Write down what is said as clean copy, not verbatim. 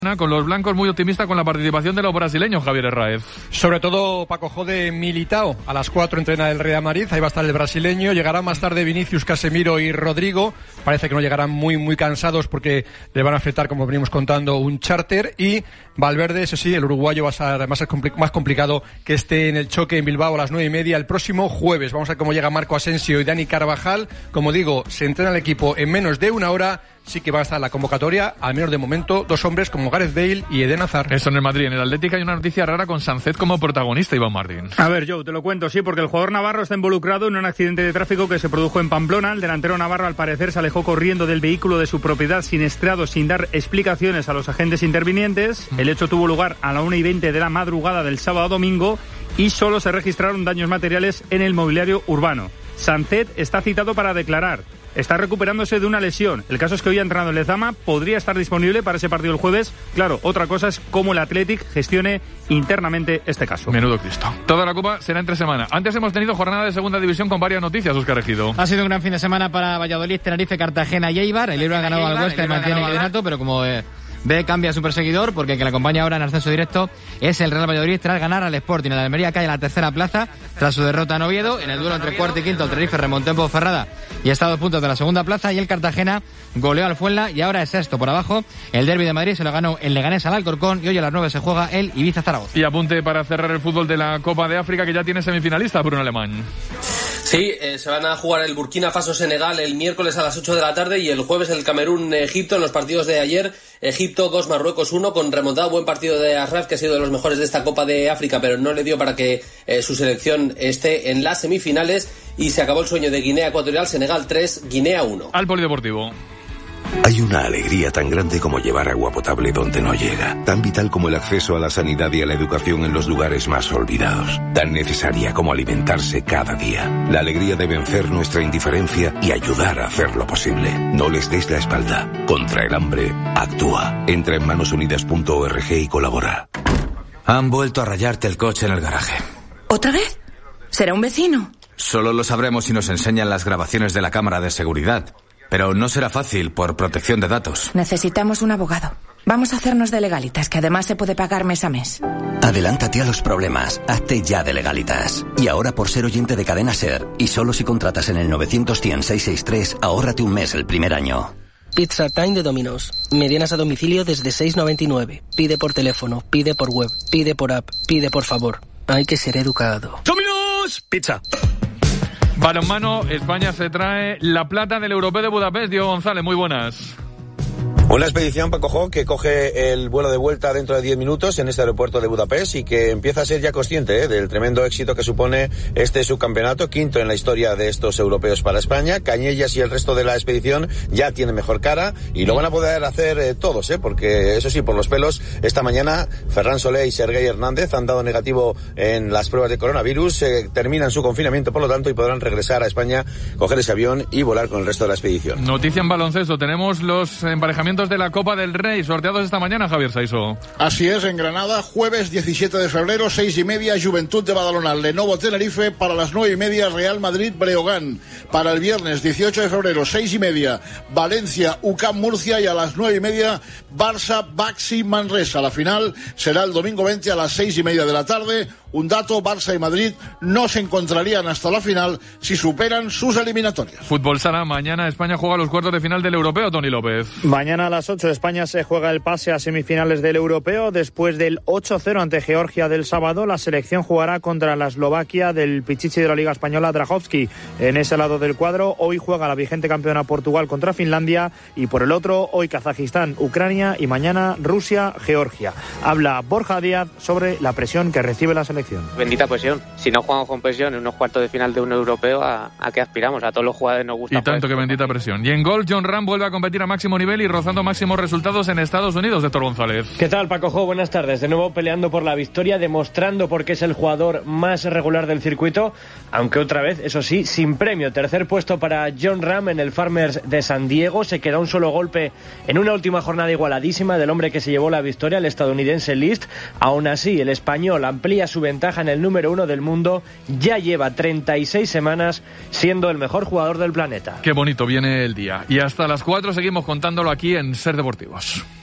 Con los blancos muy optimista con la participación de los brasileños, Javier Herráez. Sobre todo Paco Jode Militao. A las 4 entrena el Real Madrid, ahí va a estar el brasileño. Llegará más tarde Vinicius, Casemiro y Rodrigo. Parece que no llegarán muy cansados porque le van a afectar, como venimos contando, un charter. Y Valverde, eso sí, el uruguayo va a ser más complicado que esté en el choque en Bilbao a las 9:30 el próximo jueves. Vamos a ver cómo llega Marco Asensio y Dani Carvajal. Como digo, se entrena el equipo en menos de una hora. Sí que va a estar en la convocatoria, al menos de momento, dos hombres como Gareth Bale y Eden Hazard. Eso en el Madrid. En el Atlético hay una noticia rara con Sánchez como protagonista, Iván Martín. A ver, Joe, te lo cuento, sí, porque el jugador navarro está involucrado en un accidente de tráfico que se produjo en Pamplona. El delantero navarro, al parecer, se alejó corriendo del vehículo de su propiedad siniestrado sin dar explicaciones a los agentes intervinientes. El hecho tuvo lugar a la 1:20 de la madrugada del sábado a domingo y solo se registraron daños materiales en el mobiliario urbano. Sánchez está citado para declarar. Está recuperándose de una lesión. El caso es que hoy ha entrenado en Lezama, podría estar disponible para ese partido el jueves. Claro, otra cosa es cómo el Athletic gestione internamente este caso. Menudo Cristo. Toda la Copa será entre semana. Antes hemos tenido jornada de segunda división con varias noticias, Óscar Ejido. Ha sido un gran fin de semana para Valladolid, Tenerife, Cartagena y Eibar. El Eibar ha ganado al Huesca y mantiene el liderato, pero como ve, cambia su perseguidor, porque el que le acompaña ahora en ascenso directo es el Real Valladolid tras ganar al Sporting. El Almería cae a la tercera plaza tras su derrota en Oviedo. En el duelo entre cuarto y quinto, el Tenerife remontó en Ponferrada y está a 2 puntos de la segunda plaza, y el Cartagena goleó al Fuenla y ahora es sexto por abajo. El derbi de Madrid se lo ganó el Leganés al Alcorcón y hoy a las 9 se juega el Ibiza-Zaragoza. Y apunte para cerrar el fútbol de la Copa de África, que ya tiene semifinalista, Bruno Alemán. Sí, se van a jugar el Burkina Faso-Senegal el miércoles a las 8 de la tarde y el jueves el Camerún-Egipto. En los partidos de ayer, Egipto 2, Marruecos 1, con remontada. Buen partido de Ashraf, que ha sido de los mejores de esta Copa de África, pero no le dio para que su selección esté en las semifinales, y se acabó el sueño de Guinea Ecuatorial. Senegal 3, Guinea 1. Al Polideportivo. Hay una alegría tan grande como llevar agua potable donde no llega, tan vital como el acceso a la sanidad y a la educación en los lugares más olvidados, tan necesaria como alimentarse cada día. La alegría de vencer nuestra indiferencia y ayudar a hacerlo posible. No les des la espalda. Contra el hambre, actúa. Entra en manosunidas.org y colabora. Han vuelto a rayarte el coche en el garaje. ¿Otra vez? ¿Será un vecino? Solo lo sabremos si nos enseñan las grabaciones de la cámara de seguridad. Pero no será fácil por protección de datos. Necesitamos un abogado. Vamos a hacernos de Legalitas, que además se puede pagar mes a mes. Adelántate a los problemas. Hazte ya de Legalitas. Y ahora, por ser oyente de Cadena Ser, y solo si contratas en el 900-100-663, ahórrate un mes el primer año. Pizza Time de Domino's. Medianas a domicilio desde 6,99. Pide por teléfono, pide por web, pide por app, pide por favor. Hay que ser educado. ¡Domino's! Pizza. Balonmano, España se trae la plata del Europeo de Budapest. Diego González, muy buenas. Una expedición, Paco Jo, que coge el vuelo de vuelta dentro de 10 minutos en este aeropuerto de Budapest y que empieza a ser ya consciente del tremendo éxito que supone este subcampeonato, quinto en la historia de estos europeos para España. Cañellas y el resto de la expedición ya tienen mejor cara y lo van a poder hacer todos, porque eso sí, por los pelos, esta mañana Ferran Solé y Sergei Hernández han dado negativo en las pruebas de coronavirus, terminan su confinamiento, por lo tanto, y podrán regresar a España, coger ese avión y volar con el resto de la expedición. Noticia en baloncesto, tenemos los emparejamientos de la Copa del Rey, sorteados esta mañana, Javier Saiso. Así es, en Granada, jueves 17 de febrero, 6:30, Juventud de Badalona, Lenovo Tenerife. Para las 9:30, Real Madrid Breogán. Para el viernes 18 de febrero, 6:30, Valencia UCAM Murcia, y a las 9:30, Barça Baxi Manresa. La final será el domingo 20 a las 6:30 de la tarde. Un dato: Barça y Madrid no se encontrarían hasta la final si superan sus eliminatorias. Fútbol sala, mañana España juega los cuartos de final del Europeo, Toni López. Mañana a las 8 España se juega el pase a semifinales del Europeo. Después del 8-0 ante Georgia del sábado, la selección jugará contra la Eslovaquia del Pichichi de la Liga Española, Drahovski. En ese lado del cuadro, hoy juega la vigente campeona Portugal contra Finlandia, y por el otro, hoy Kazajistán, Ucrania, y mañana Rusia, Georgia. Habla Borja Díaz sobre la presión que recibe la selección. Bendita presión. Si no jugamos con presión en unos cuartos de final de un europeo, ¿a qué aspiramos? A todos los jugadores nos gusta. Y tanto que bendita presión. Y en golf, John Ram vuelve a competir a máximo nivel y rozando máximos resultados en Estados Unidos. Héctor González. ¿Qué tal, Paco Jo? Buenas tardes. De nuevo peleando por la victoria, demostrando por qué es el jugador más regular del circuito, aunque otra vez, eso sí, sin premio. Tercer puesto para John Ram en el Farmers de San Diego. Se quedó un solo golpe en una última jornada igualadísima del hombre que se llevó la victoria, el estadounidense List. Aún así, el español amplía su ventaja en el número 1 del mundo. Ya lleva 36 semanas siendo el mejor jugador del planeta. Qué bonito viene el día. Y hasta las 4 seguimos contándolo aquí en Ser Deportivos.